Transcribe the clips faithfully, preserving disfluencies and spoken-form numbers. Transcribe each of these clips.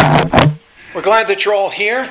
We're glad that you're all here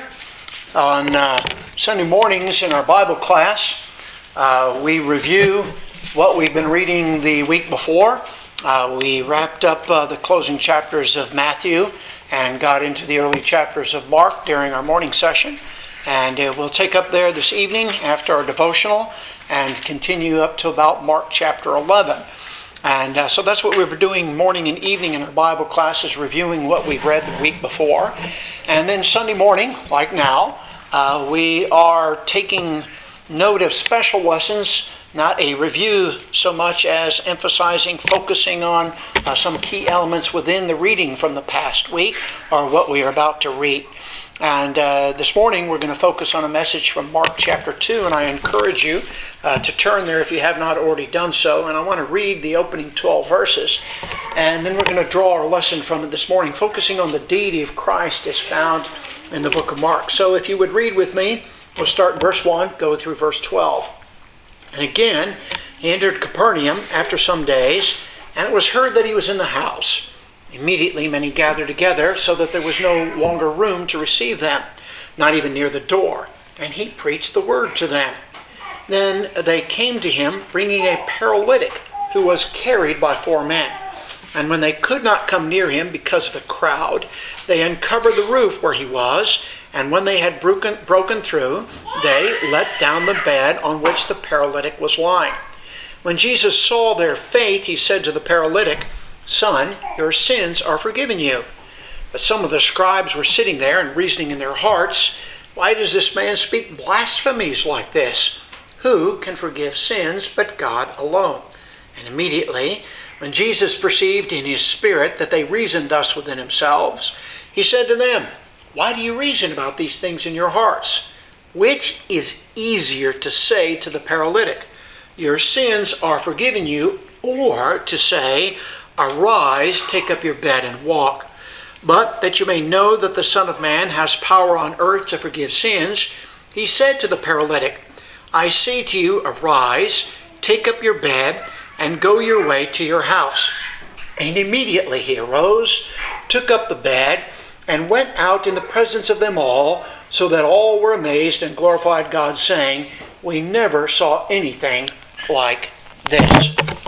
on uh, Sunday mornings in our Bible class. Uh, we review what we've been reading the week before. Uh, we wrapped up uh, the closing chapters of Matthew and got into the early chapters of Mark during our morning session. And uh, we'll take up there this evening after our devotional and continue up to about Mark chapter eleven. And uh, so that's what we were doing morning and evening in our Bible classes, reviewing what we've read the week before. And then Sunday morning, like now, uh, we are taking note of special lessons, not a review so much as emphasizing, focusing on uh, some key elements within the reading from the past week or what we are about to read. And uh, this morning we're going to focus on a message from Mark chapter two, and I encourage you uh, to turn there if you have not already done so. And I want to read the opening twelve verses, and then we're going to draw our lesson from it this morning, focusing on the deity of Christ as found in the book of Mark. So if you would read with me, we'll start in verse one, go through verse twelve. And again, he entered Capernaum after some days, and it was heard that he was in the house. Immediately many gathered together, so that there was no longer room to receive them, not even near the door. And he preached the word to them. Then they came to him, bringing a paralytic, who was carried by four men. And when they could not come near him because of the crowd, they uncovered the roof where he was, and when they had broken, broken through, they let down the bed on which the paralytic was lying. When Jesus saw their faith, he said to the paralytic, "Son, your sins are forgiven you." But some of the scribes were sitting there and reasoning in their hearts, "Why does this man speak blasphemies like this? Who can forgive sins but God alone?" And immediately, when Jesus perceived in his spirit that they reasoned thus within themselves, he said to them, "Why do you reason about these things in your hearts? Which is easier to say to the paralytic, 'Your sins are forgiven you,' or to say, 'Arise, take up your bed and walk'? But that you may know that the Son of Man has power on earth to forgive sins," he said to the paralytic, "I say to you, arise, take up your bed, and go your way to your house." And immediately he arose, took up the bed, and went out in the presence of them all, so that all were amazed and glorified God, saying, "We never saw anything like this."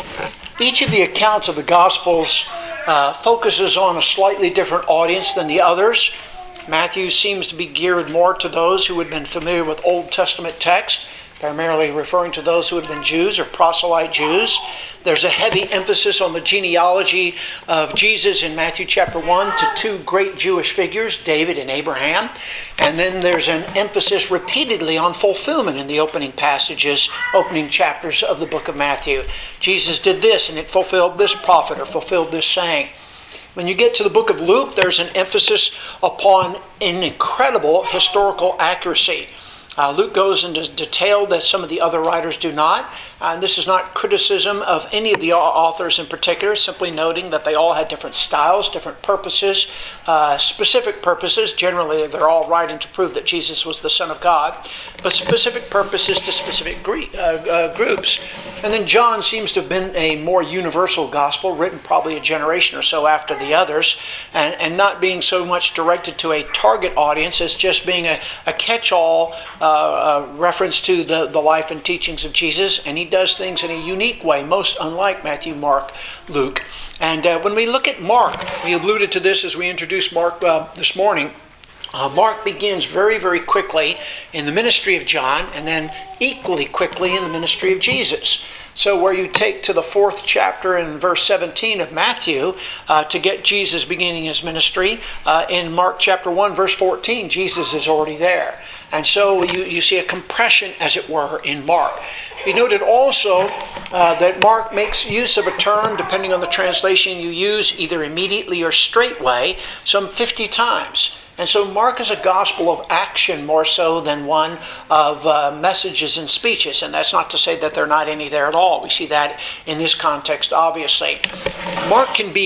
Each of the accounts of the Gospels uh, focuses on a slightly different audience than the others. Matthew seems to be geared more to those who had been familiar with Old Testament text, primarily referring to those who had been Jews or proselyte Jews. There's a heavy emphasis on the genealogy of Jesus in Matthew chapter one to two great Jewish figures, David and Abraham. And then there's an emphasis repeatedly on fulfillment in the opening passages, opening chapters of the book of Matthew. Jesus did this and it fulfilled this prophet or fulfilled this saying. When you get to the book of Luke, there's an emphasis upon an incredible historical accuracy. Uh, Luke goes into detail that some of the other writers do not. And this is not criticism of any of the authors in particular, simply noting that they all had different styles, different purposes, uh, specific purposes. Generally, they're all writing to prove that Jesus was the Son of God, but specific purposes to specific gre- uh, uh, groups. And then John seems to have been a more universal gospel, written probably a generation or so after the others, and, and not being so much directed to a target audience as just being a, a catch-all uh, uh, reference to the, the life and teachings of Jesus. And he does things in a unique way, most unlike Matthew, Mark, Luke. And uh, when we look at Mark, we alluded to this as we introduced Mark uh, this morning. Uh, Mark begins very, very quickly in the ministry of John, and then equally quickly in the ministry of Jesus. So where you take to the fourth chapter in verse seventeen of Matthew uh, to get Jesus beginning his ministry, uh, in Mark chapter one, verse fourteen, Jesus is already there. And so you, you see a compression, as it were, in Mark. Be noted also uh, that Mark makes use of a term, depending on the translation you use, either immediately or straightway, some fifty times. And so Mark is a gospel of action more so than one of uh, messages and speeches. And that's not to say that there are not any there at all. We see that in this context, obviously. Mark can be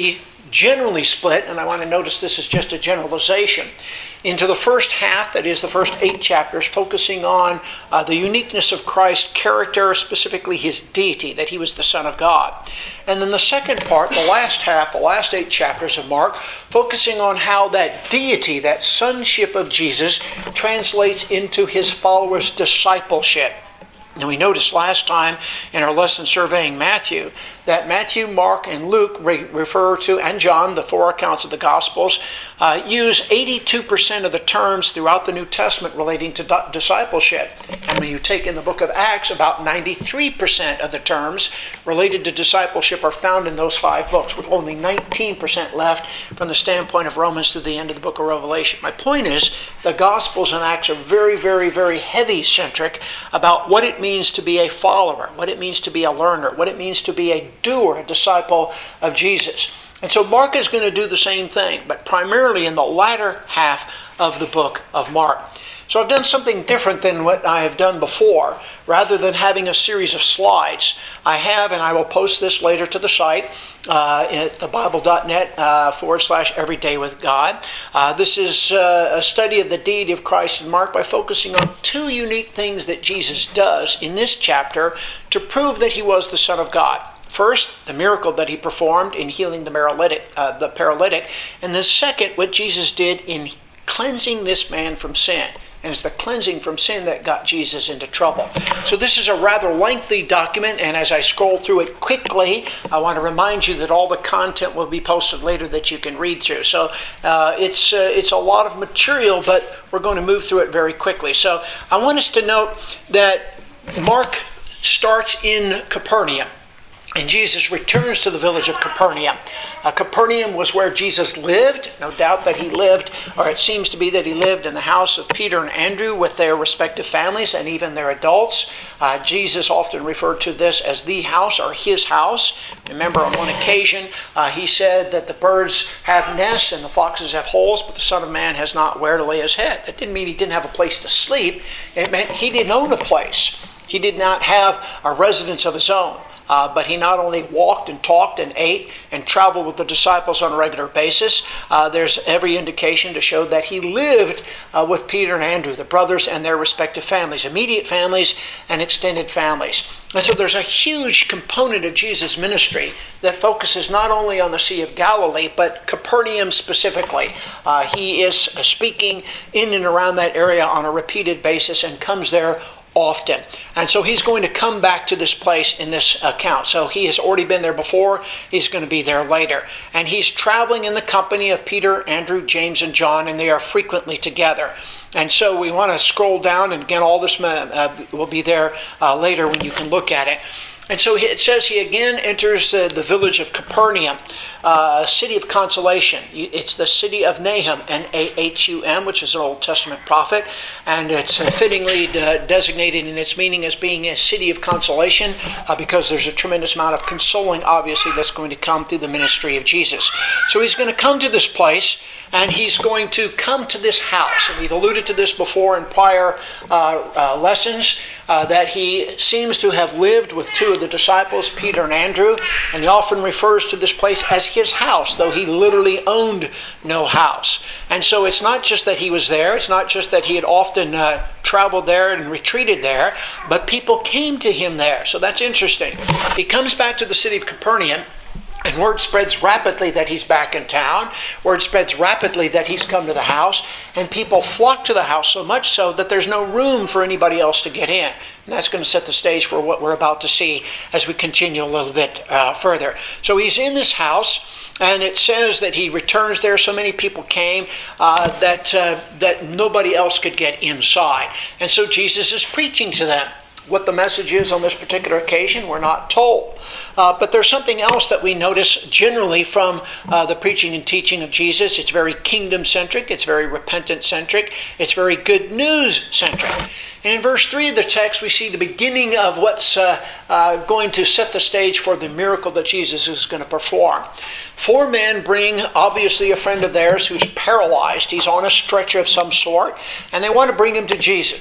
generally split, and I want to notice this is just a generalization, into the first half, that is the first eight chapters, focusing on uh, the uniqueness of Christ's character, specifically his deity, that he was the Son of God. And then the second part, the last half, the last eight chapters of Mark, focusing on how that deity, that sonship of Jesus, translates into his followers' discipleship. And we noticed last time in our lesson surveying Matthew that Matthew, Mark, and Luke re- refer to, and John, the four accounts of the Gospels, uh, use eighty-two percent of the terms throughout the New Testament relating to di- discipleship. And when you take in the book of Acts, about ninety-three percent of the terms related to discipleship are found in those five books, with only nineteen percent left from the standpoint of Romans to the end of the book of Revelation. My point is, the Gospels and Acts are very, very, very heavy-centric about what it means to be a follower, what it means to be a learner, what it means to be a doer, a disciple of Jesus. And so Mark is going to do the same thing, but primarily in the latter half of the book of Mark. So I've done something different than what I have done before. Rather than having a series of slides, I have, and I will post this later to the site, uh, at the bible dot net uh, forward slash everyday with God. Uh, this is uh, a study of the deity of Christ in Mark by focusing on two unique things that Jesus does in this chapter to prove that he was the Son of God. First, the miracle that he performed in healing the paralytic, uh, the paralytic, and the second, what Jesus did in cleansing this man from sin. And it's the cleansing from sin that got Jesus into trouble. So this is a rather lengthy document, and as I scroll through it quickly, I want to remind you that all the content will be posted later that you can read through. So uh, it's uh, it's a lot of material, but we're going to move through it very quickly. So I want us to note that Mark starts in Capernaum. And Jesus returns to the village of Capernaum. Uh, Capernaum was where Jesus lived. No doubt that he lived, or it seems to be that he lived in the house of Peter and Andrew with their respective families and even their adults. Uh, Jesus often referred to this as the house or his house. Remember, on one occasion, uh, he said that the birds have nests and the foxes have holes, but the Son of Man has not where to lay his head. That didn't mean he didn't have a place to sleep. It meant he didn't own a place. He did not have a residence of his own. Uh, but he not only walked and talked and ate and traveled with the disciples on a regular basis, uh, there's every indication to show that he lived uh, with Peter and Andrew, the brothers and their respective families, immediate families and extended families. And so there's a huge component of Jesus' ministry that focuses not only on the Sea of Galilee, but Capernaum specifically. Uh, he is speaking in and around that area on a repeated basis and comes there often. And so he's going to come back to this place in this account. So he has already been there before. He's going to be there later. And he's traveling in the company of Peter, Andrew, James, and John, and they are frequently together. And so we want to scroll down, and again, all this uh, will be there uh, later when you can look at it. And so it says he again enters uh, the village of Capernaum, uh, a city of consolation. It's the city of Nahum, N A H U M, which is an Old Testament prophet. And it's uh, fittingly de- designated in its meaning as being a city of consolation uh, because there's a tremendous amount of consoling, obviously, that's going to come through the ministry of Jesus. So he's going to come to this place, and he's going to come to this house. And we've alluded to this before in prior uh, uh, lessons, uh, that he seems to have lived with two of the disciples, Peter and Andrew, and he often refers to this place as his house, though he literally owned no house. And so it's not just that he was there, it's not just that he had often uh, traveled there and retreated there, but people came to him there. So that's interesting. He comes back to the city of Capernaum, and word spreads rapidly that he's back in town. Word spreads rapidly that he's come to the house. And people flock to the house so much so that there's no room for anybody else to get in. And that's going to set the stage for what we're about to see as we continue a little bit uh, further. So he's in this house, and it says that he returns there. So many people came uh, that, uh, that nobody else could get inside. And so Jesus is preaching to them. What the message is on this particular occasion, we're not told. Uh, but there's something else that we notice generally from uh, the preaching and teaching of Jesus. It's very kingdom-centric. It's very repentant-centric. It's very good news-centric. And in verse three of the text, we see the beginning of what's uh, uh, going to set the stage for the miracle that Jesus is going to perform. Four men bring, obviously, a friend of theirs who's paralyzed. He's on a stretcher of some sort, and they want to bring him to Jesus.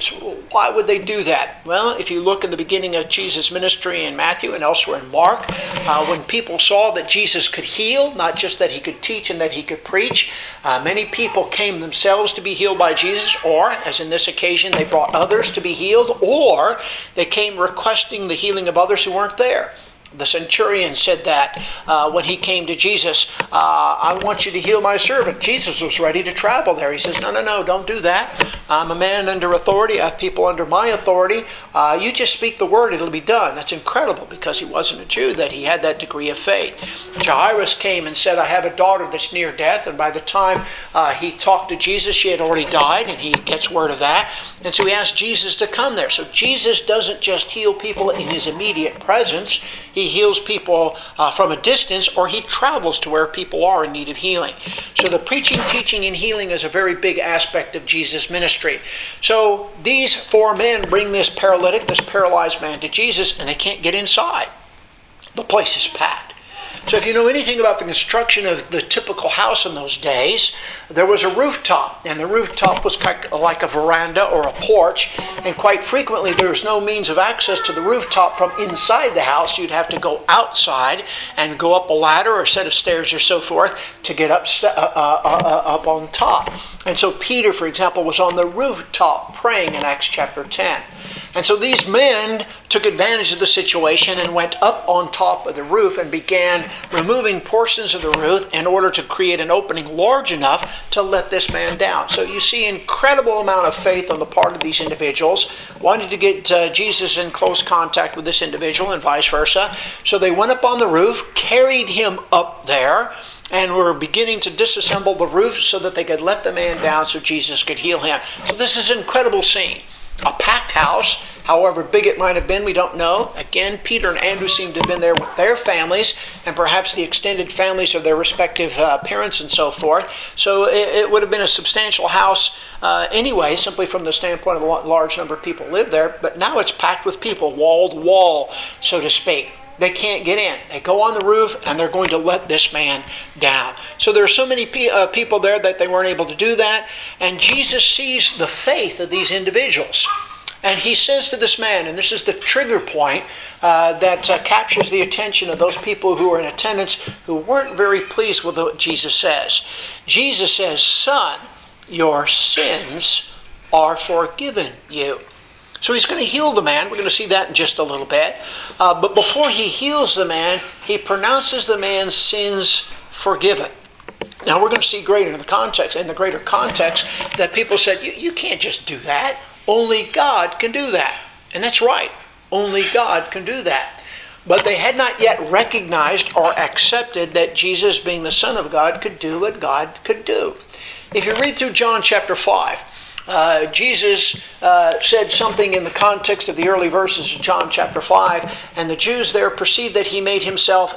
Why would they do that? Well, if you look in the beginning of Jesus' ministry in Matthew and elsewhere in Mark, uh, when people saw that Jesus could heal, not just that he could teach and that he could preach, uh, many people came themselves to be healed by Jesus, or, as in this occasion, they brought others to be healed, or they came requesting the healing of others who weren't there. The centurion said that uh, when he came to Jesus, uh, I want you to heal my servant. Jesus was ready to travel there. He says, no, no, no, don't do that. I'm a man under authority. I have people under my authority. Uh, you just speak the word, it'll be done. That's incredible because he wasn't a Jew, that he had that degree of faith. Jairus came and said, I have a daughter that's near death. And by the time uh, he talked to Jesus, she had already died, and he gets word of that. And so he asked Jesus to come there. So Jesus doesn't just heal people in his immediate presence. He heals people uh, from a distance, or he travels to where people are in need of healing. So the preaching, teaching, and healing is a very big aspect of Jesus' ministry. So these four men bring this paralytic, this paralyzed man to Jesus, and they can't get inside. The place is packed. So if you know anything about the construction of the typical house in those days, there was a rooftop, and the rooftop was like a veranda or a porch, and quite frequently there was no means of access to the rooftop from inside the house. You'd have to go outside and go up a ladder or a set of stairs or so forth to get up, st- uh, uh, uh, up on top. And so Peter, for example, was on the rooftop praying in Acts chapter ten. And so these men took advantage of the situation and went up on top of the roof and began removing portions of the roof in order to create an opening large enough to let this man down. So you see incredible amount of faith on the part of these individuals, wanting to get uh, Jesus in close contact with this individual and vice versa. So they went up on the roof, carried him up there, and were beginning to disassemble the roof so that they could let the man down so Jesus could heal him. So this is an incredible scene. A packed house, however big it might have been, we don't know. Again, Peter and Andrew seem to have been there with their families and perhaps the extended families of their respective uh, parents and so forth. So it, it would have been a substantial house uh, anyway, simply from the standpoint of a large number of people live there. But now it's packed with people, wall to wall, so to speak. They can't get in. They go on the roof and they're going to let this man down. So there are so many pe- uh, people there that they weren't able to do that. And Jesus sees the faith of these individuals. And he says to this man, and this is the trigger point uh, that uh, captures the attention of those people who are in attendance who weren't very pleased with what Jesus says. Jesus says, son, your sins are forgiven you. So he's going to heal the man. We're going to see that in just a little bit. Uh, but before he heals the man, he pronounces the man's sins forgiven. Now we're going to see greater in the context, in the greater context, that people said, you, you can't just do that. Only God can do that. And that's right. Only God can do that. But they had not yet recognized or accepted that Jesus, being the Son of God, could do what God could do. If you read through John chapter five, Uh, Jesus uh, said something in the context of the early verses of John chapter five, and the Jews there perceived that he made himself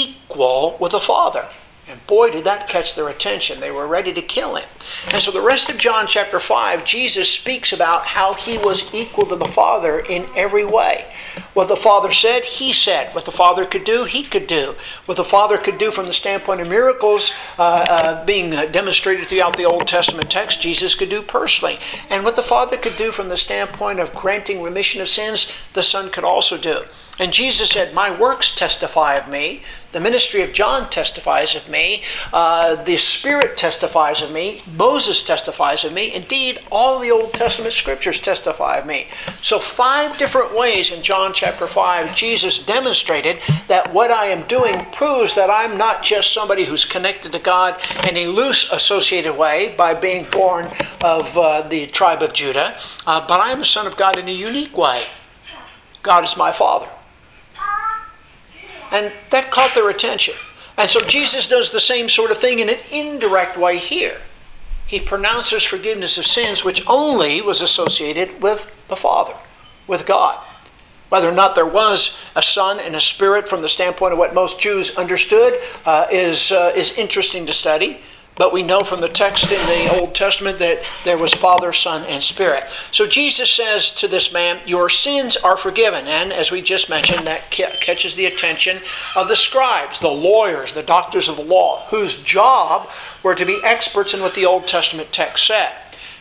equal with the Father. And boy, did that catch their attention. They were ready to kill him. And so the rest of John chapter five, Jesus speaks about how he was equal to the Father in every way. What the Father said, he said. What the Father could do, he could do. What the Father could do from the standpoint of miracles uh, uh, being demonstrated throughout the Old Testament text, Jesus could do personally. And what the Father could do from the standpoint of granting remission of sins, the Son could also do. And Jesus said, my works testify of me. The ministry of John testifies of me. Uh, the Spirit testifies of me. Moses testifies of me. Indeed, all the Old Testament scriptures testify of me. So five different ways in John chapter five, Jesus demonstrated that what I am doing proves that I'm not just somebody who's connected to God in a loose associated way by being born of uh, the tribe of Judah, uh, but I am the Son of God in a unique way. God is my Father. And that caught their attention. And so Jesus does the same sort of thing in an indirect way here. He pronounces forgiveness of sins, which only was associated with the Father, with God. Whether or not there was a Son and a Spirit from the standpoint of what most Jews understood uh, is, uh, is interesting to study. But we know from the text in the Old Testament that there was Father, Son, and Spirit. So Jesus says to this man, your sins are forgiven. And as we just mentioned, that catches the attention of the scribes, the lawyers, the doctors of the law, whose job were to be experts in what the Old Testament text said.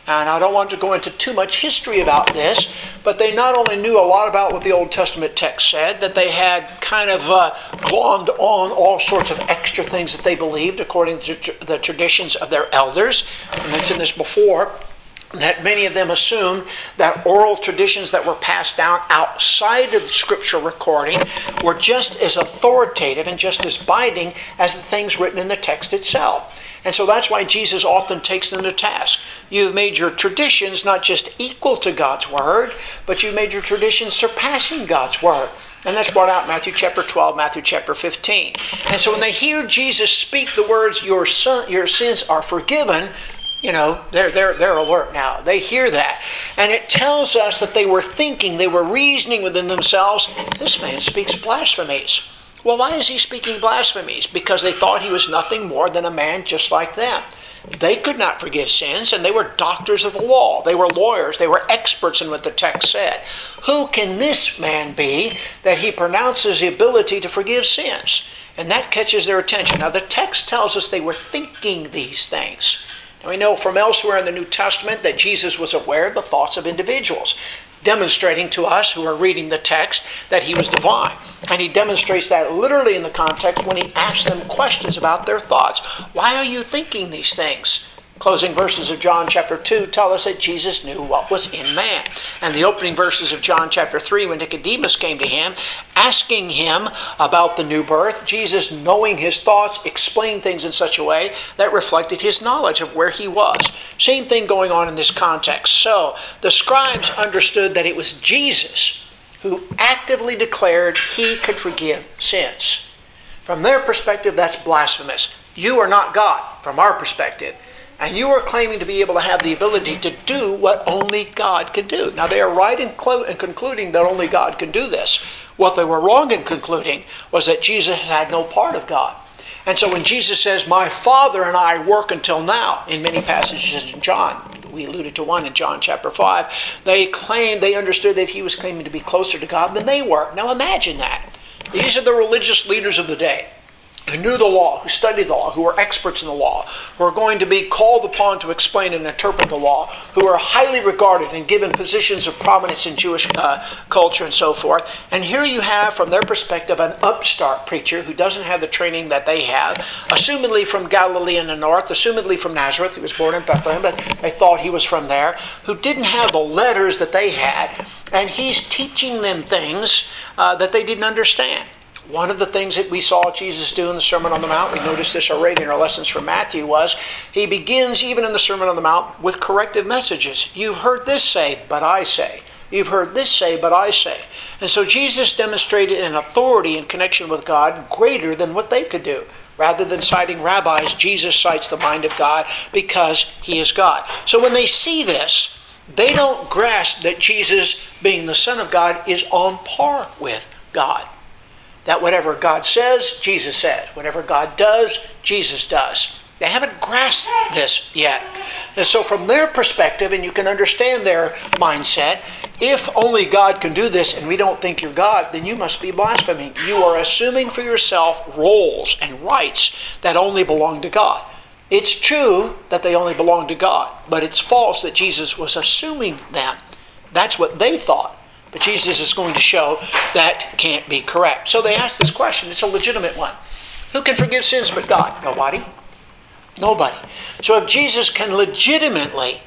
And I don't want to go into too much history about this, but they not only knew a lot about what the Old Testament text said, that they had kind of uh, glommed on all sorts of extra things that they believed according to tr- the traditions of their elders. I mentioned this before, that many of them assumed that oral traditions that were passed down outside of the scripture recording were just as authoritative and just as binding as the things written in the text itself. And so that's why Jesus often takes them to task. You've made your traditions not just equal to God's word, but you've made your traditions surpassing God's word. And that's brought out in Matthew chapter twelve, Matthew chapter fifteen. And so when they hear Jesus speak the words, your son, your sins are forgiven, you know, they're, they're, they're alert now. They hear that. And it tells us that they were thinking, they were reasoning within themselves, this man speaks blasphemies. Well, why is he speaking blasphemies? Because they thought he was nothing more than a man just like them. They could not forgive sins, and they were doctors of the law. They were lawyers. They were experts in what the text said. Who can this man be that he pronounces the ability to forgive sins? And that catches their attention. Now, the text tells us they were thinking these things. And we know from elsewhere in the New Testament that Jesus was aware of the thoughts of individuals, demonstrating to us who are reading the text that he was divine. And he demonstrates that literally in the context when he asks them questions about their thoughts. Why are you thinking these things? Closing verses of John chapter two tell us that Jesus knew what was in man. And the opening verses of John chapter three, when Nicodemus came to him, asking him about the new birth, Jesus, knowing his thoughts, explained things in such a way that reflected his knowledge of where he was. Same thing going on in this context. So, the scribes understood that it was Jesus who actively declared he could forgive sins. From their perspective, that's blasphemous. You are not God, from our perspective. And you are claiming to be able to have the ability to do what only God can do. Now, they are right in, clo- in concluding that only God can do this. What they were wrong in concluding was that Jesus had no part of God. And so when Jesus says, my Father and I work until now, in many passages in John, we alluded to one in John chapter five, they claimed, they understood that he was claiming to be closer to God than they were. Now imagine that. These are the religious leaders of the day, who knew the law, who studied the law, who were experts in the law, who are going to be called upon to explain and interpret the law, who are highly regarded and given positions of prominence in Jewish uh, culture and so forth. And here you have, from their perspective, an upstart preacher who doesn't have the training that they have, assumedly from Galilee in the north, assumedly from Nazareth. He was born in Bethlehem, but they thought he was from there, who didn't have the letters that they had, and he's teaching them things uh, that they didn't understand. One of the things that we saw Jesus do in the Sermon on the Mount, we noticed this already in our lessons from Matthew, was he begins even in the Sermon on the Mount with corrective messages. You've heard this say, but I say. You've heard this say, but I say. And so Jesus demonstrated an authority in connection with God greater than what they could do. Rather than citing rabbis, Jesus cites the mind of God because he is God. So when they see this, they don't grasp that Jesus, being the Son of God, is on par with God. That whatever God says, Jesus says. Whatever God does, Jesus does. They haven't grasped this yet. And so from their perspective, and you can understand their mindset, if only God can do this and we don't think you're God, then you must be blaspheming. You are assuming for yourself roles and rights that only belong to God. It's true that they only belong to God, but it's false that Jesus was assuming them. That's what they thought. But Jesus is going to show that can't be correct. So they ask this question. It's a legitimate one. Who can forgive sins but God? Nobody. Nobody. So if Jesus can legitimately,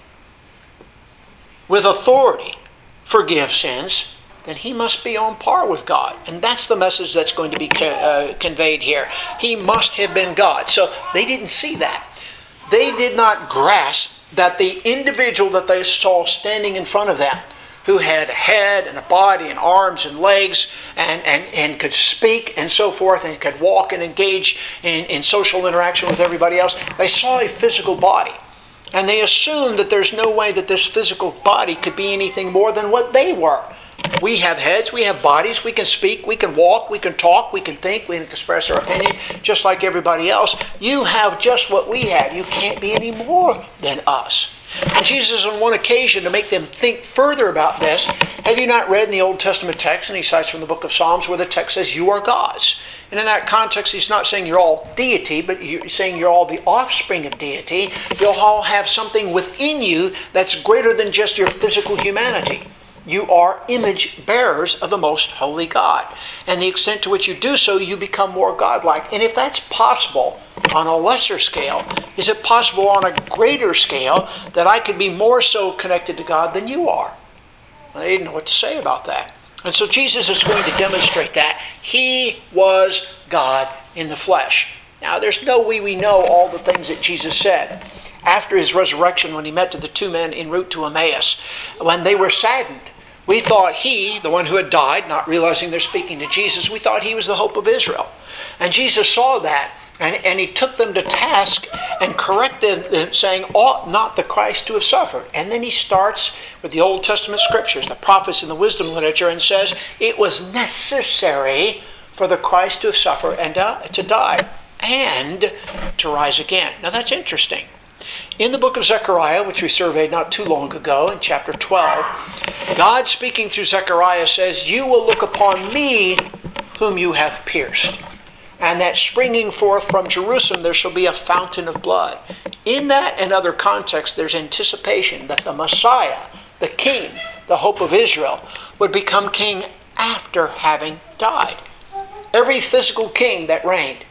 with authority, forgive sins, then he must be on par with God. And that's the message that's going to be uh, conveyed here. He must have been God. So they didn't see that. They did not grasp that the individual that they saw standing in front of them, who had a head and a body and arms and legs and, and, and could speak and so forth and could walk and engage in, in social interaction with everybody else. They saw a physical body. And they assumed that there's no way that this physical body could be anything more than what they were. We have heads, we have bodies, we can speak, we can walk, we can talk, we can think, we can express our opinion just like everybody else. You have just what we have. You can't be any more than us. And Jesus, on one occasion, to make them think further about this, have you not read in the Old Testament text, and he cites from the book of Psalms, where the text says, you are gods. And in that context, he's not saying you're all deity, but he's saying you're all the offspring of deity. You'll all have something within you that's greater than just your physical humanity. You are image bearers of the most holy God. And the extent to which you do so, you become more godlike. And if that's possible on a lesser scale, is it possible on a greater scale that I could be more so connected to God than you are? Well, they didn't know what to say about that. And so Jesus is going to demonstrate that. He was God in the flesh. Now, there's no way we know all the things that Jesus said. After his resurrection, when he met to the two men en route to Emmaus, when they were saddened, we thought he, the one who had died, not realizing they're speaking to Jesus, we thought he was the hope of Israel. And Jesus saw that, and, and he took them to task and corrected them, saying, ought not the Christ to have suffered? And then he starts with the Old Testament scriptures, the prophets and the wisdom literature, and says, it was necessary for the Christ to have suffered and uh, to die, and to rise again. Now that's interesting. In the book of Zechariah, which we surveyed not too long ago, in chapter twelve, God speaking through Zechariah says, you will look upon me whom you have pierced, and that springing forth from Jerusalem there shall be a fountain of blood. In that and other contexts, there's anticipation that the Messiah, the King, the hope of Israel, would become king after having died. Every physical king that reigned,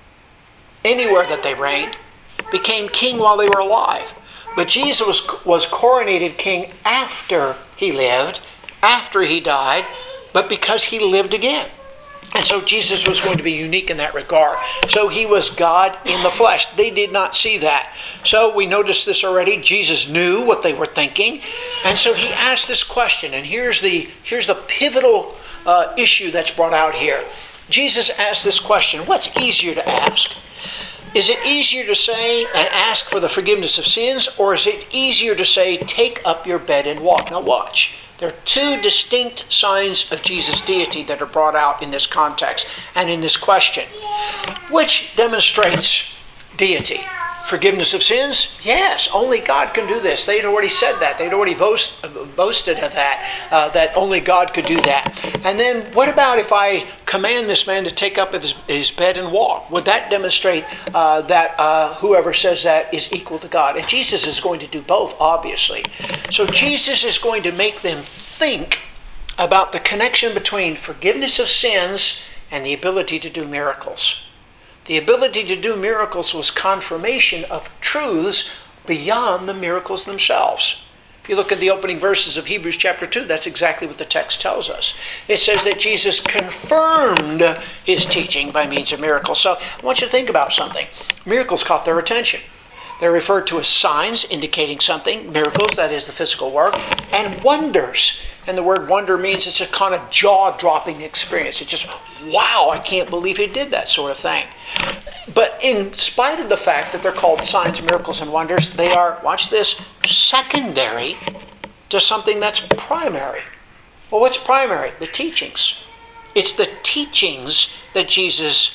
anywhere that they reigned, became king while they were alive. But Jesus was, was coronated king after he lived, after he died, but because he lived again. And so Jesus was going to be unique in that regard. So he was God in the flesh. They did not see that. So we noticed this already. Jesus knew what they were thinking. And so he asked this question. And here's the, here's the pivotal uh, issue that's brought out here. Jesus asked this question. What's easier to ask? Is it easier to say and ask for the forgiveness of sins, or is it easier to say, take up your bed and walk? Now watch. There are two distinct signs of Jesus' deity that are brought out in this context and in this question. Which demonstrates deity? Forgiveness of sins? Yes, only God can do this. They'd already said that. They'd already boast, boasted of that, uh, that only God could do that. And then what about if I command this man to take up his, his bed and walk? Would that demonstrate uh, that uh, whoever says that is equal to God? And Jesus is going to do both, obviously. So Jesus is going to make them think about the connection between forgiveness of sins and the ability to do miracles. The ability to do miracles was confirmation of truths beyond the miracles themselves. If you look at the opening verses of Hebrews chapter two, that's exactly what the text tells us. It says that Jesus confirmed his teaching by means of miracles. So I want you to think about something. Miracles caught their attention. They're referred to as signs indicating something, miracles, that is the physical work, and wonders. And the word wonder means it's a kind of jaw-dropping experience. It's just, wow, I can't believe he did that sort of thing. But in spite of the fact that they're called signs, miracles, and wonders, they are, watch this, secondary to something that's primary. Well, what's primary? The teachings. It's the teachings that Jesus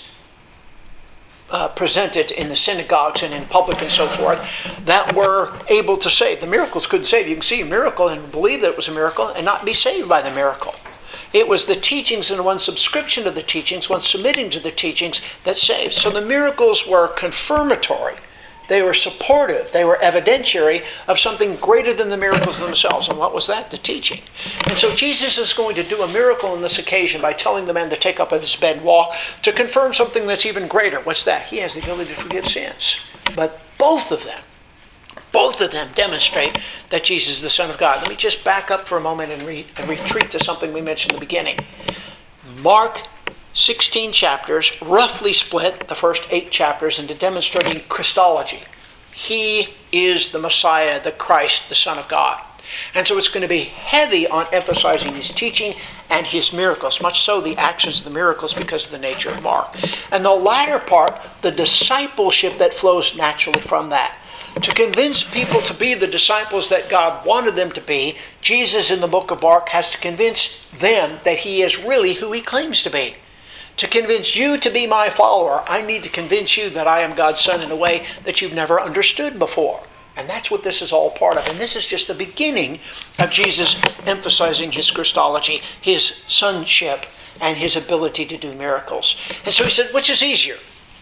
Uh, presented in the synagogues and in public and so forth that were able to save. The miracles couldn't save. You can see a miracle and believe that it was a miracle and not be saved by the miracle. It was the teachings and one's subscription to the teachings, one's submitting to the teachings that saved. So the miracles were confirmatory. They were supportive. They were evidentiary of something greater than the miracles themselves. And what was that? The teaching. And so Jesus is going to do a miracle on this occasion by telling the man to take up his bed and walk to confirm something that's even greater. What's that? He has the ability to forgive sins. But both of them, both of them demonstrate that Jesus is the Son of God. Let me just back up for a moment and, re- and retreat to something we mentioned in the beginning. Mark sixteen chapters, roughly split the first eight chapters into demonstrating Christology. He is the Messiah, the Christ, the Son of God. And so it's going to be heavy on emphasizing his teaching and his miracles, much so the actions of the miracles because of the nature of Mark. And the latter part, the discipleship that flows naturally from that. To convince people to be the disciples that God wanted them to be, Jesus in the book of Mark has to convince them that he is really who he claims to be. To convince you to be my follower, I need to convince you that I am God's Son in a way that you've never understood before. And that's what this is all part of. And this is just the beginning of Jesus emphasizing his Christology, his sonship, and his ability to do miracles. And so he said, which is easier?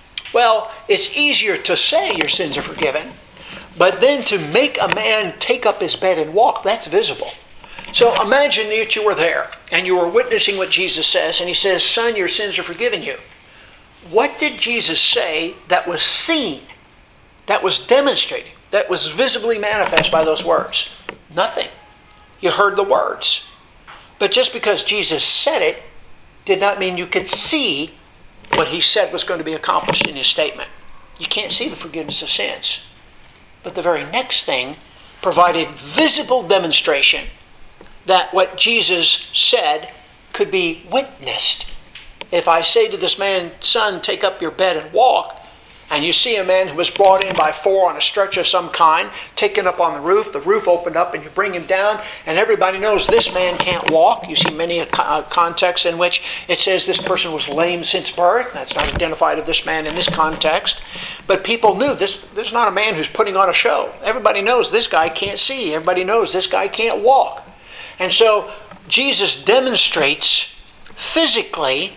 Well, it's easier to say your sins are forgiven, but then to make a man take up his bed and walk, that's visible. So imagine that you were there and you were witnessing what Jesus says, and he says, son, your sins are forgiven you. What did Jesus say that was seen, that was demonstrated, that was visibly manifest by those words? Nothing. You heard the words. But just because Jesus said it did not mean you could see what he said was going to be accomplished in his statement. You can't see the forgiveness of sins. But the very next thing provided visible demonstration that what Jesus said could be witnessed. If I say to this man, son, take up your bed and walk, and you see a man who was brought in by four on a stretcher of some kind, taken up on the roof, the roof opened up and you bring him down, and everybody knows this man can't walk. You see many a context in which it says this person was lame since birth. That's not identified of this man in this context. But people knew this, this is not a man who's putting on a show. Everybody knows this guy can't see. Everybody knows this guy can't walk. And so Jesus demonstrates physically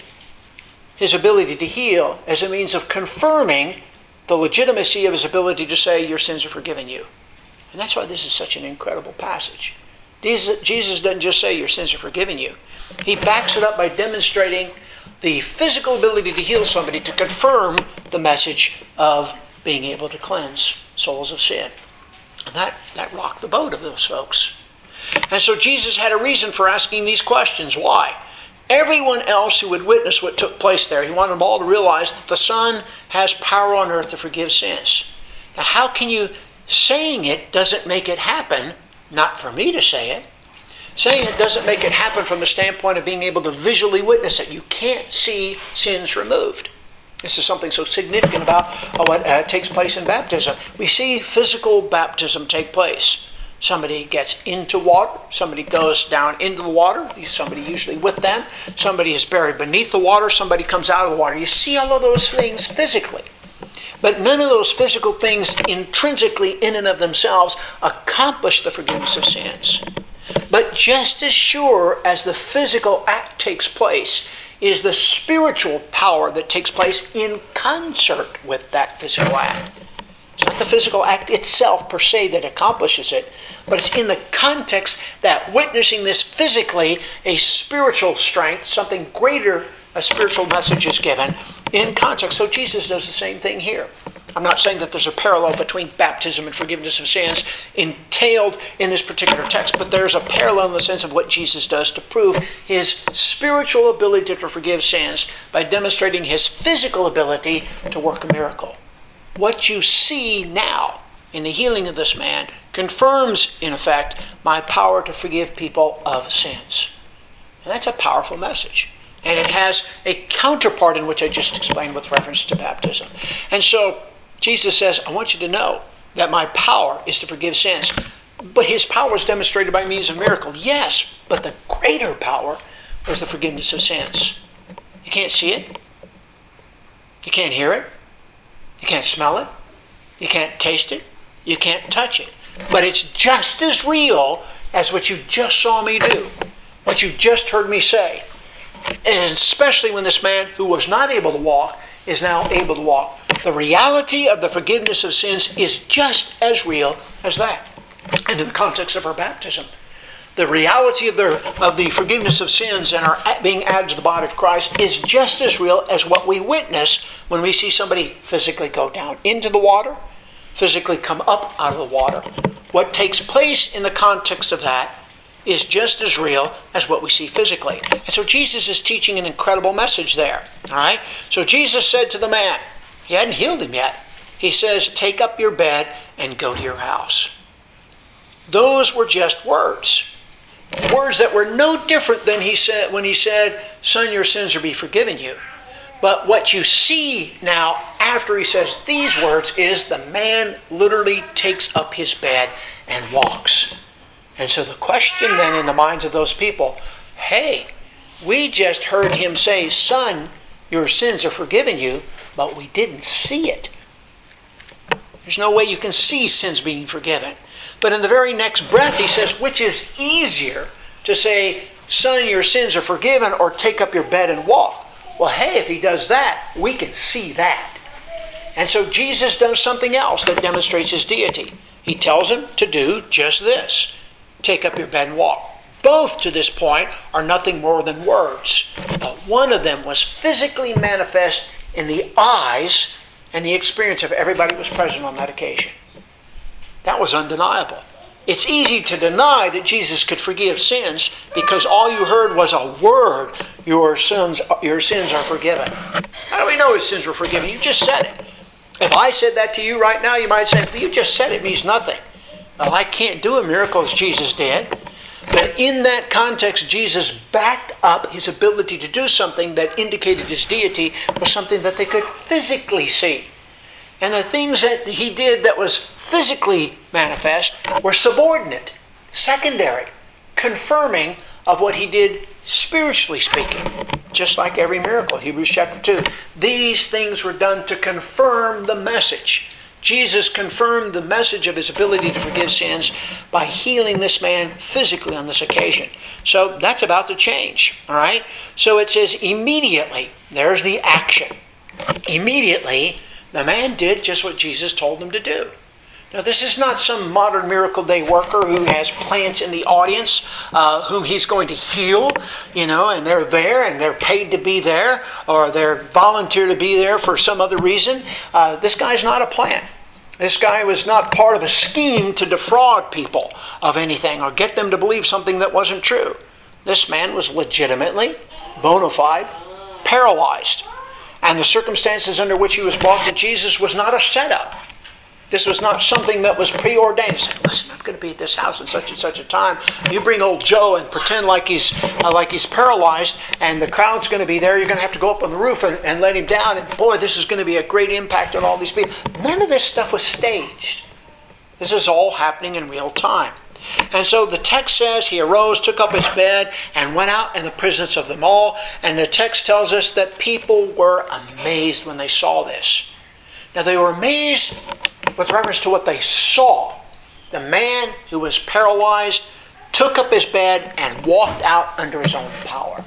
his ability to heal as a means of confirming the legitimacy of his ability to say your sins are forgiven you. And that's why this is such an incredible passage. Jesus, Jesus doesn't just say your sins are forgiven you. He backs it up by demonstrating the physical ability to heal somebody to confirm the message of being able to cleanse souls of sin. And that, that rocked the boat of those folks. And so Jesus had a reason for asking these questions. Why? Everyone else who would witness what took place there, he wanted them all to realize that the Son has power on earth to forgive sins. Now, how can you, saying it doesn't make it happen, not for me to say it. Saying it doesn't make it happen from the standpoint of being able to visually witness it. You can't see sins removed. This is something so significant about what uh, takes place in baptism. We see physical baptism take place. Somebody gets into water. Somebody goes down into the water. Somebody usually with them. Somebody is buried beneath the water. Somebody comes out of the water. You see all of those things physically. But none of those physical things intrinsically in and of themselves accomplish the forgiveness of sins. But just as sure as the physical act takes place is the spiritual power that takes place in concert with that physical act. It's not the physical act itself per se that accomplishes it, but it's in the context that witnessing this physically, a spiritual strength, something greater, a spiritual message is given in context. So Jesus does the same thing here. I'm not saying that there's a parallel between baptism and forgiveness of sins entailed in this particular text, but there's a parallel in the sense of what Jesus does to prove his spiritual ability to forgive sins by demonstrating his physical ability to work a miracle. What you see now in the healing of this man confirms, in effect, my power to forgive people of sins. And that's a powerful message. And it has a counterpart in which I just explained with reference to baptism. And so Jesus says, I want you to know that my power is to forgive sins. But his power is demonstrated by means of miracle. Yes, but the greater power is the forgiveness of sins. You can't see it. You can't hear it. You can't smell it. You can't taste it. You can't touch it. But it's just as real as what you just saw me do, what you just heard me say. And especially when this man who was not able to walk is now able to walk. The reality of the forgiveness of sins is just as real as that. And in the context of our baptism, the reality of the, of the forgiveness of sins and our being added to the body of Christ is just as real as what we witness when we see somebody physically go down into the water, physically come up out of the water. What takes place in the context of that is just as real as what we see physically. And so Jesus is teaching an incredible message there. All right? So Jesus said to the man, he hadn't healed him yet. He says, take up your bed and go to your house. Those were just words. Words that were no different than he said when he said, son, your sins are be forgiven you. But what you see now after he says these words is the man literally takes up his bed and walks. And so the question then in the minds of those people, hey, we just heard him say, son, your sins are forgiven you, but we didn't see it. There's no way you can see sins being forgiven. But in the very next breath he says, which is easier to say, son, your sins are forgiven, or take up your bed and walk. Well, hey, if he does that, we can see that. And so Jesus does something else that demonstrates his deity. He tells him to do just this. Take up your bed and walk. Both to this point are nothing more than words. But one of them was physically manifest in the eyes and the experience of everybody who was present on that occasion. That was undeniable. It's easy to deny that Jesus could forgive sins because all you heard was a word, your sins, your sins are forgiven. How do we know his sins were forgiven? You just said it. If I said that to you right now, you might say, well, you just said it means nothing. Well, I can't do a miracle as Jesus did. But in that context, Jesus backed up his ability to do something that indicated his deity was something that they could physically see. And the things that he did that was physically manifest were subordinate, secondary, confirming of what he did spiritually speaking. Just like every miracle, Hebrews chapter two. These things were done to confirm the message. Jesus confirmed the message of his ability to forgive sins by healing this man physically on this occasion. So that's about to change, all right? So it says immediately, there's the action. Immediately, the man did just what Jesus told him to do. Now, this is not some modern miracle day worker who has plants in the audience uh, whom he's going to heal, you know, and they're there and they're paid to be there or they're volunteer to be there for some other reason. Uh, this guy's not a plant. This guy was not part of a scheme to defraud people of anything or get them to believe something that wasn't true. This man was legitimately, bona fide, paralyzed. And the circumstances under which he was brought to Jesus was not a setup. This was not something that was preordained. He said, listen, I'm going to be at this house in such and such a time. You bring old Joe and pretend like he's uh, like he's paralyzed and the crowd's going to be there. You're going to have to go up on the roof and, and let him down. And boy, this is going to be a great impact on all these people. None of this stuff was staged. This is all happening in real time. And so the text says he arose, took up his bed, and went out in the presence of them all. And the text tells us that people were amazed when they saw this. Now they were amazed with reference to what they saw. The man who was paralyzed took up his bed and walked out under his own power.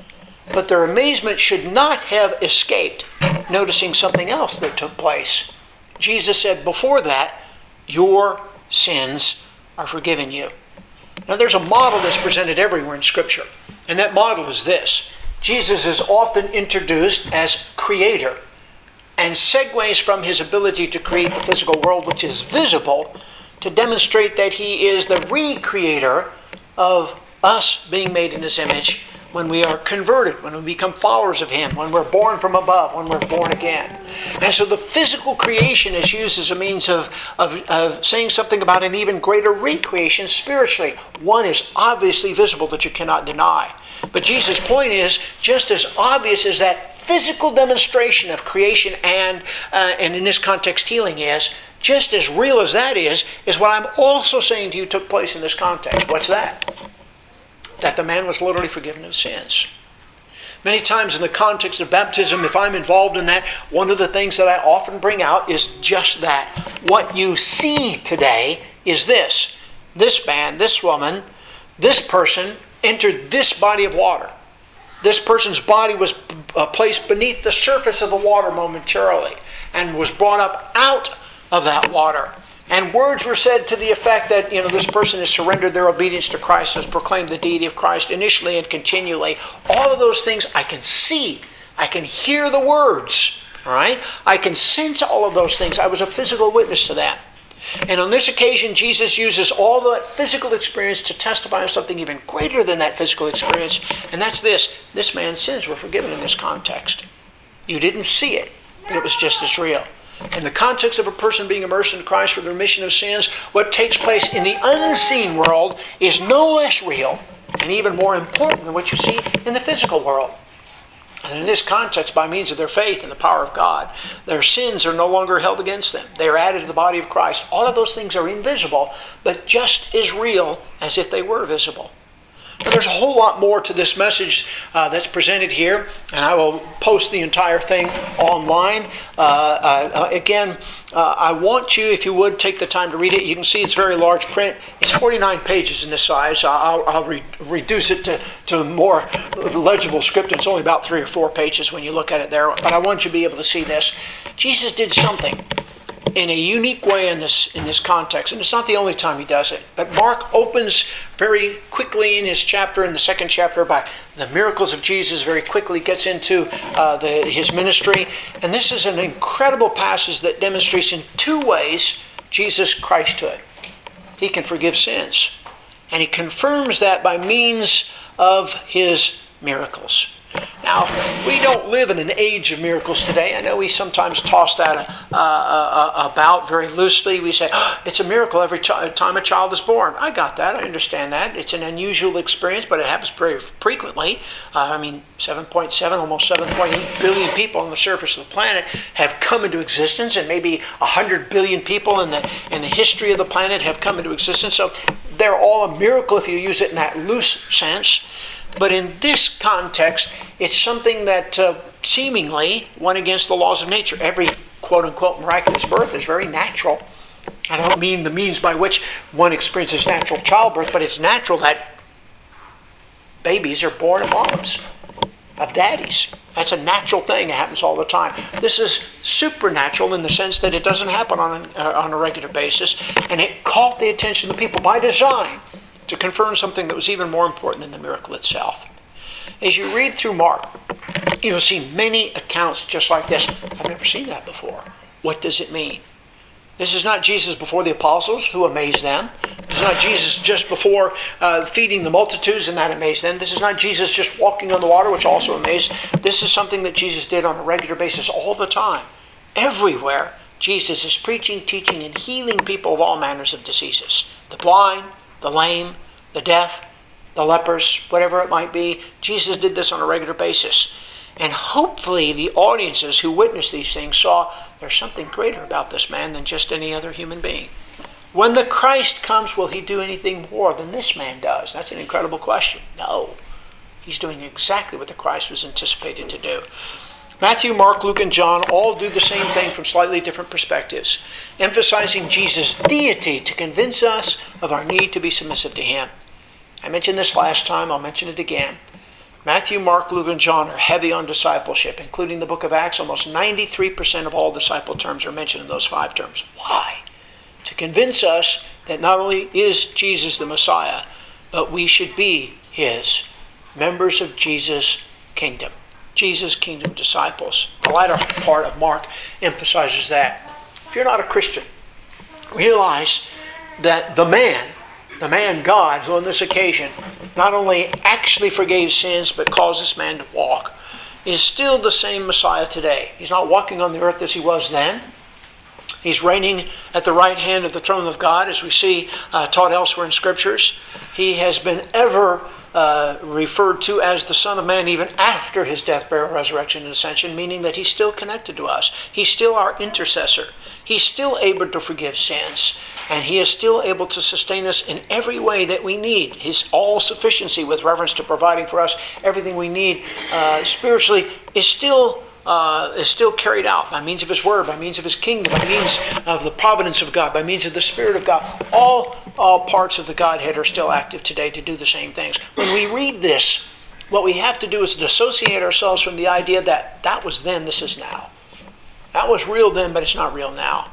But their amazement should not have escaped noticing something else that took place. Jesus said before that, your sins are forgiven you. Now there's a model that's presented everywhere in Scripture. And that model is this. Jesus is often introduced as creator and segues from his ability to create the physical world, which is visible, to demonstrate that he is the recreator of us being made in his image when we are converted, when we become followers of him, when we're born from above, when we're born again. And so the physical creation is used as a means of, of, of saying something about an even greater recreation spiritually. One is obviously visible that you cannot deny. But Jesus' point is, just as obvious as that physical demonstration of creation and, uh, and in this context healing is, just as real as that is, is what I'm also saying to you took place in this context. What's that? That the man was literally forgiven of sins. Many times in the context of baptism, if I'm involved in that, one of the things that I often bring out is just that. What you see today is this. This man, this woman, this person entered this body of water. This person's body was uh, placed beneath the surface of the water momentarily and was brought up out of that water. And words were said to the effect that, you know, this person has surrendered their obedience to Christ, has proclaimed the deity of Christ initially and continually. All of those things I can see. I can hear the words. All right? I can sense all of those things. I was a physical witness to that. And on this occasion, Jesus uses all that physical experience to testify of something even greater than that physical experience. And that's this. This man's sins were forgiven in this context. You didn't see it, but it was just as real. In the context of a person being immersed in Christ for the remission of sins, what takes place in the unseen world is no less real and even more important than what you see in the physical world. And in this context, by means of their faith in the power of God, their sins are no longer held against them. They are added to the body of Christ. All of those things are invisible, but just as real as if they were visible. And there's a whole lot more to this message uh, that's presented here, and I will post the entire thing online. Uh, uh, again, uh, I want you, if you would, take the time to read it. You can see it's very large print. It's forty-nine pages in this size. I'll, I'll re- reduce it to, to more legible script. It's only about three or four pages when you look at it there, but I want you to be able to see this. Jesus did something in a unique way in this in this context, and it's not the only time he does it. But Mark opens very quickly in his chapter, in the second chapter, by the miracles of Jesus. Very quickly gets into uh, the, his ministry, and this is an incredible passage that demonstrates in two ways Jesus' Christhood. He can forgive sins, and he confirms that by means of his miracles. Now, we don't live in an age of miracles today. I know we sometimes toss that uh, uh, about very loosely. We say, oh, it's a miracle every ch- time a child is born. I got that. I understand that. It's an unusual experience, but it happens very frequently. Uh, I mean, seven point seven, almost seven point eight billion people on the surface of the planet have come into existence, and maybe one hundred billion people in the, in the history of the planet have come into existence. So they're all a miracle if you use it in that loose sense. But in this context, it's something that uh, seemingly went against the laws of nature. Every quote-unquote miraculous birth is very natural. I don't mean the means by which one experiences natural childbirth, but it's natural that babies are born of moms, of daddies. That's a natural thing. It happens all the time. This is supernatural in the sense that it doesn't happen on a, uh, on a regular basis, and it caught the attention of the people by design, to confirm something that was even more important than the miracle itself. As you read through Mark, you'll see many accounts just like this. I've never seen that before. What does it mean? This is not Jesus before the apostles, who amazed them. This is not Jesus just before uh, feeding the multitudes, and that amazed them. This is not Jesus just walking on the water, which also amazed. This is something that Jesus did on a regular basis all the time. Everywhere, Jesus is preaching, teaching, and healing people of all manners of diseases. The blind, the lame, the deaf, the lepers, whatever it might be. Jesus did this on a regular basis. And hopefully the audiences who witnessed these things saw there's something greater about this man than just any other human being. When the Christ comes, will he do anything more than this man does? That's an incredible question. No. He's doing exactly what the Christ was anticipated to do. Matthew, Mark, Luke, and John all do the same thing from slightly different perspectives, emphasizing Jesus' deity to convince us of our need to be submissive to him. I mentioned this last time, I'll mention it again. Matthew, Mark, Luke, and John are heavy on discipleship, including the book of Acts. Almost ninety-three percent of all disciple terms are mentioned in those five terms. Why? To convince us that not only is Jesus the Messiah, but we should be his, members of Jesus' kingdom. Jesus' kingdom disciples. The latter part of Mark emphasizes that. If you're not a Christian, realize that the man, the man God, who on this occasion not only actually forgave sins but caused this man to walk, is still the same Messiah today. He's not walking on the earth as he was then. He's reigning at the right hand of the throne of God, as we see uh, taught elsewhere in Scriptures. He has been ever Uh, referred to as the Son of Man even after his death, burial, resurrection, and ascension, meaning that he's still connected to us. He's still our intercessor. He's still able to forgive sins, and he is still able to sustain us in every way that we need. His all-sufficiency with reference to providing for us everything we need uh, spiritually is still Uh, is still carried out by means of his word, by means of his kingdom, by means of the providence of God, by means of the Spirit of God. All, all parts of the Godhead are still active today to do the same things. When we read this, what we have to do is dissociate ourselves from the idea that that was then, this is now. That was real then, but it's not real now.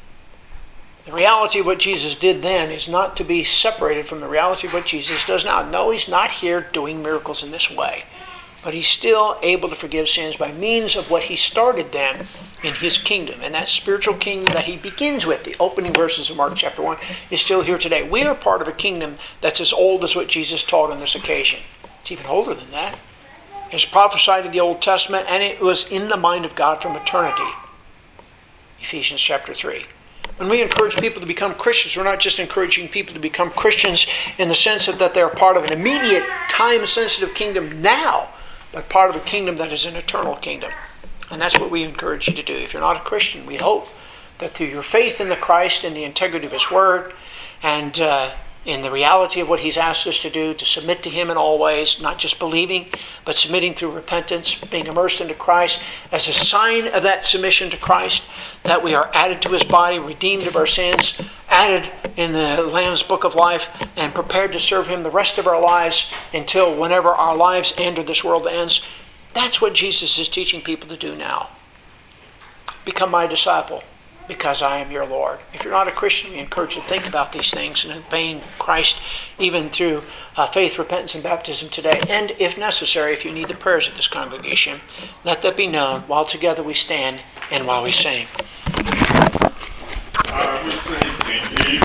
The reality of what Jesus did then is not to be separated from the reality of what Jesus does now. No, he's not here doing miracles in this way. But he's still able to forgive sins by means of what he started then in his kingdom. And that spiritual kingdom that he begins with, the opening verses of Mark chapter one, is still here today. We are part of a kingdom that's as old as what Jesus taught on this occasion. It's even older than that. It was prophesied in the Old Testament, and it was in the mind of God from eternity. Ephesians chapter three. When we encourage people to become Christians, we're not just encouraging people to become Christians in the sense of that they're part of an immediate, time-sensitive kingdom now, but part of a kingdom that is an eternal kingdom. And that's what we encourage you to do. If you're not a Christian, we hope that through your faith in the Christ and the integrity of his word, and uh, in the reality of what he's asked us to do, to submit to him in all ways, not just believing, but submitting through repentance, being immersed into Christ, as a sign of that submission to Christ, that we are added to his body, redeemed of our sins, added in the Lamb's Book of Life, and prepared to serve him the rest of our lives until whenever our lives end or this world ends. That's what Jesus is teaching people to do now. Become my disciple, because I am your Lord. If you're not a Christian, we encourage you to think about these things and obeying Christ even through uh, faith, repentance, and baptism today. And if necessary, if you need the prayers of this congregation, let that be known while together we stand and while we sing. Uh, we sing